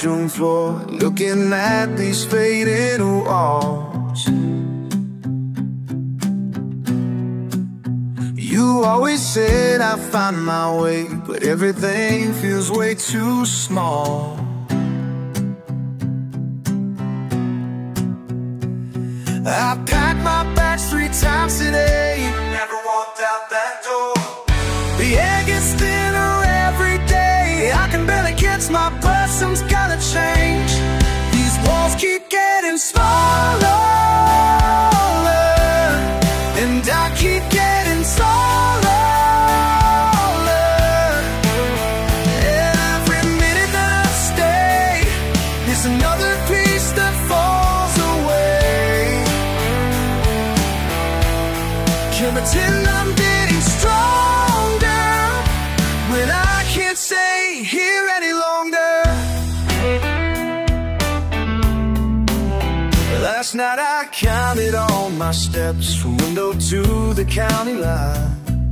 bedroom floor, looking at these faded walls. You always said I'd find my way, but everything feels way too small. I packed my bags 3 times today, never walked out that door. The air gets thinner every day, I can barely catch my breath, something's gotta change. These walls keep getting smaller, and I keep getting taller. Every minute that I stay is another piece that falls away. Can't pretend I'm getting stronger when I can't stay here any longer. Last night I counted all my steps from window to the county line.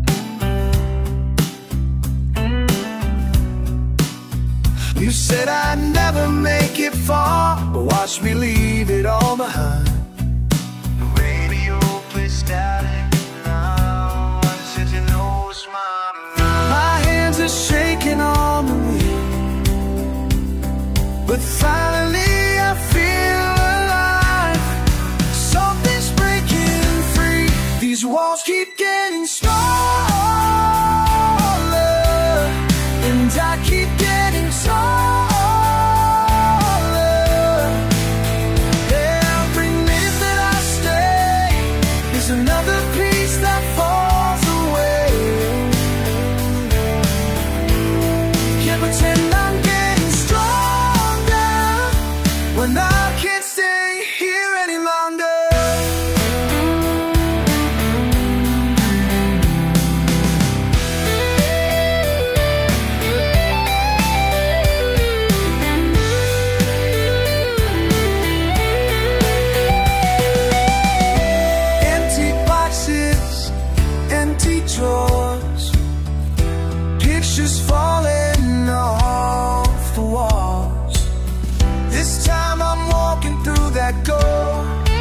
You said I'd never make it far, but watch me leave it all behind. The radio plays static now, I said you know it's my hands are shaking on the wheel, but finally I feel alive. Something's breaking free. These walls keep getting smaller, and I keep getting taller. Every minute that I stay is another piece that falls away. Can't pretend I'm getting stronger when I can't stay here any longer. Empty boxes, empty drawers, pictures falling off the walls. This time I'm walking through that door.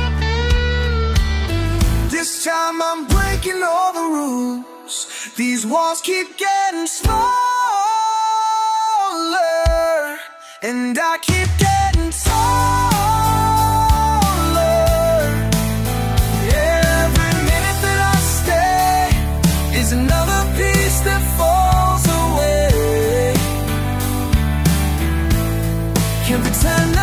This time I'm breaking all the rules. These walls keep getting smaller, and I keep getting taller. Every minute that I stay is another piece that falls away. Can't pretend